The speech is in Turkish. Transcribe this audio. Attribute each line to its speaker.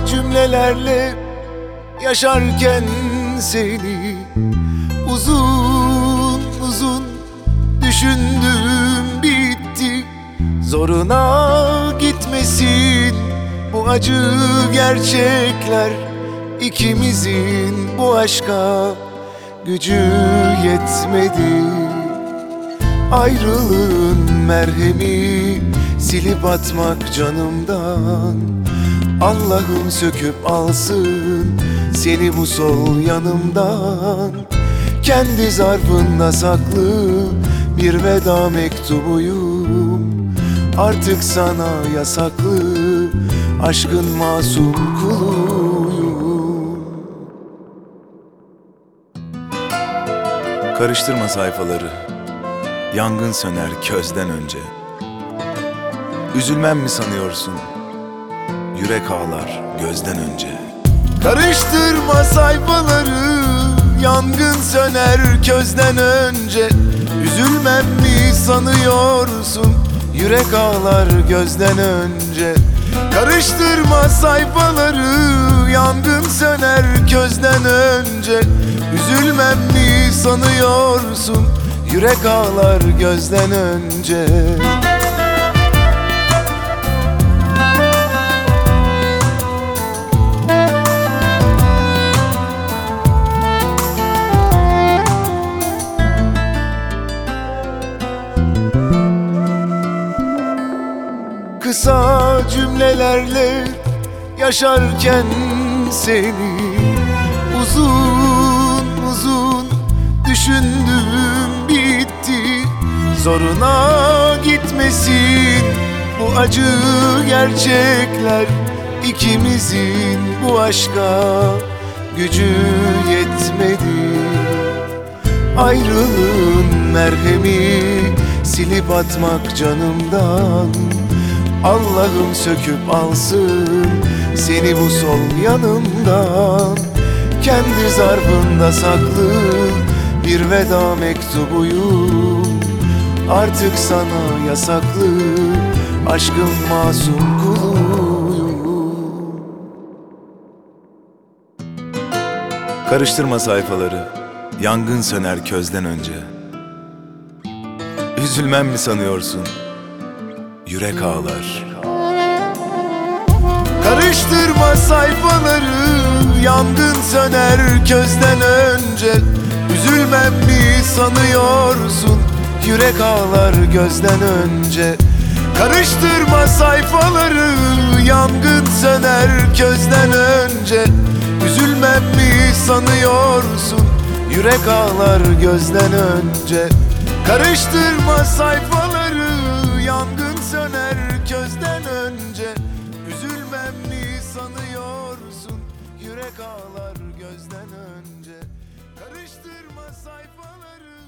Speaker 1: cümlelerle yaşarken seni uzun uzun düşündüm bitti. Zoruna gitmesin bu acı gerçekler, ikimizin bu aşka gücü yetmedi. Ayrılığın merhemi silip atmak canımdan. Allah'ım söküp alsın seni bu sol yanımdan. Kendi zarfında saklı bir veda mektubuyum. Artık sana yasaklı aşkın masum kuluyum.
Speaker 2: Karıştırma sayfaları, yangın söner közden önce. Üzülmem mi sanıyorsun, yürek ağlar gözden önce.
Speaker 1: Karıştırma sayfaları, yangın söner közden önce. Üzülmem mi sanıyorsun, yürek ağlar gözden önce. Karıştırma sayfaları, yangın söner közden önce. Üzülmem mi sanıyorsun, yürek ağlar gözden önce. Kısa cümlelerle yaşarken seni uzun uzun düşündüm bitti. Zoruna gitmesin bu acı gerçekler, ikimizin bu aşka gücü yetmedi. Ayrılığın merhemi silip atmak canımdan. Allah'ım söküp alsın seni bu sol yanımdan. Kendi zarfında saklı bir veda mektubuyum. Artık sana yasaklı aşkın masum kuluyum.
Speaker 2: Karıştırma sayfaları, yangın söner közden önce. Üzülmem mi sanıyorsun, yürek ağlar.
Speaker 1: Karıştırma sayfaları, yangın söner közden önce. Üzülmem mi sanıyorsun, yürek ağlar gözden önce. Karıştırma sayfaları, yangın söner közden önce. Üzülmem mi sanıyorsun, yürek ağlar gözden önce. Karıştırma sayfaları, yangın söner közden önce. Üzülmem mi sanıyorsun, yürek ağlar gözden önce. Karıştırma sayfaları.